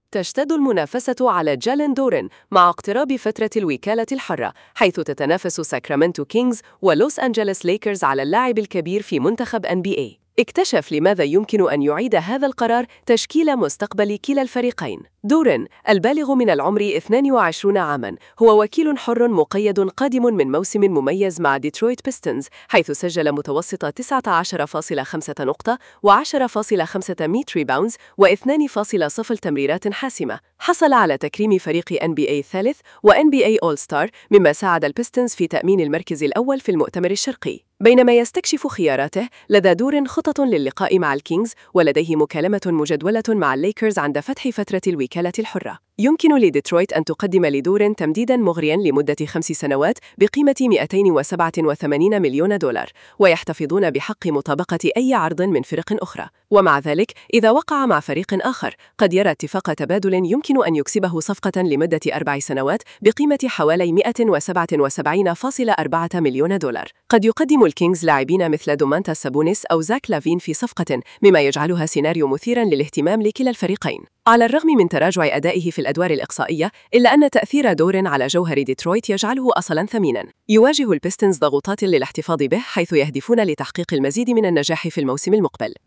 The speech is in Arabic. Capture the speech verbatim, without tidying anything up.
تشتد المنافسة على جالين دورين مع اقتراب فترة الوكالة الحرة، حيث تتنافس ساكرامنتو كينجز ولوس أنجلوس ليكرز على اللاعب الكبير في منتخب إن بي إيه. اكتشف لماذا يمكن أن يعيد هذا القرار تشكيل مستقبل كلا الفريقين. دورين البالغ من العمر اثنين وعشرين عاماً هو وكيل حر مقيد قادم من موسم مميز مع ديترويت بيستنز، حيث سجل متوسط تسعة عشر فاصلة خمسة نقطة وعشرة فاصلة خمسة ريباوندز واثنين فاصلة صفر تمريرات حاسمة. حصل على تكريم فريق إن بي إيه الثالث وإن بي إيه أول ستار، مما ساعد البيستنز في تأمين المركز الأول في المؤتمر الشرقي. بينما يستكشف خياراته، لدى دورين خطط للقاء مع الكينجز، ولديه مكالمة مجدولة مع الليكرز عند فتح فترة الوكالة الحرة. يمكن لديترويت أن تقدم لدورين تمديداً مغرياً لمدة خمس سنوات بقيمة مئتين وسبعة وثمانين مليون دولار، ويحتفظون بحق مطابقة أي عرض من فرق أخرى. ومع ذلك، إذا وقع مع فريق آخر، قد يرى اتفاق تبادل يمكن أن يكسبه صفقة لمدة أربع سنوات بقيمة حوالي مئة وسبعة وسبعين فاصلة أربعة مليون دولار. قد يقدم الكينجز لاعبين مثل دومانتاس سابونيس أو زاك لافين في صفقة، مما يجعلها سيناريو مثيراً للاهتمام لكلا الفريقين. على الرغم من تراجع أدائه في الأدوار الإقصائية، إلا أن تأثير دورين على جوهر ديترويت يجعله أصلاً ثميناً. يواجه البيستنز ضغوطات للاحتفاظ به، حيث يهدفون لتحقيق المزيد من النجاح في الموسم المقبل.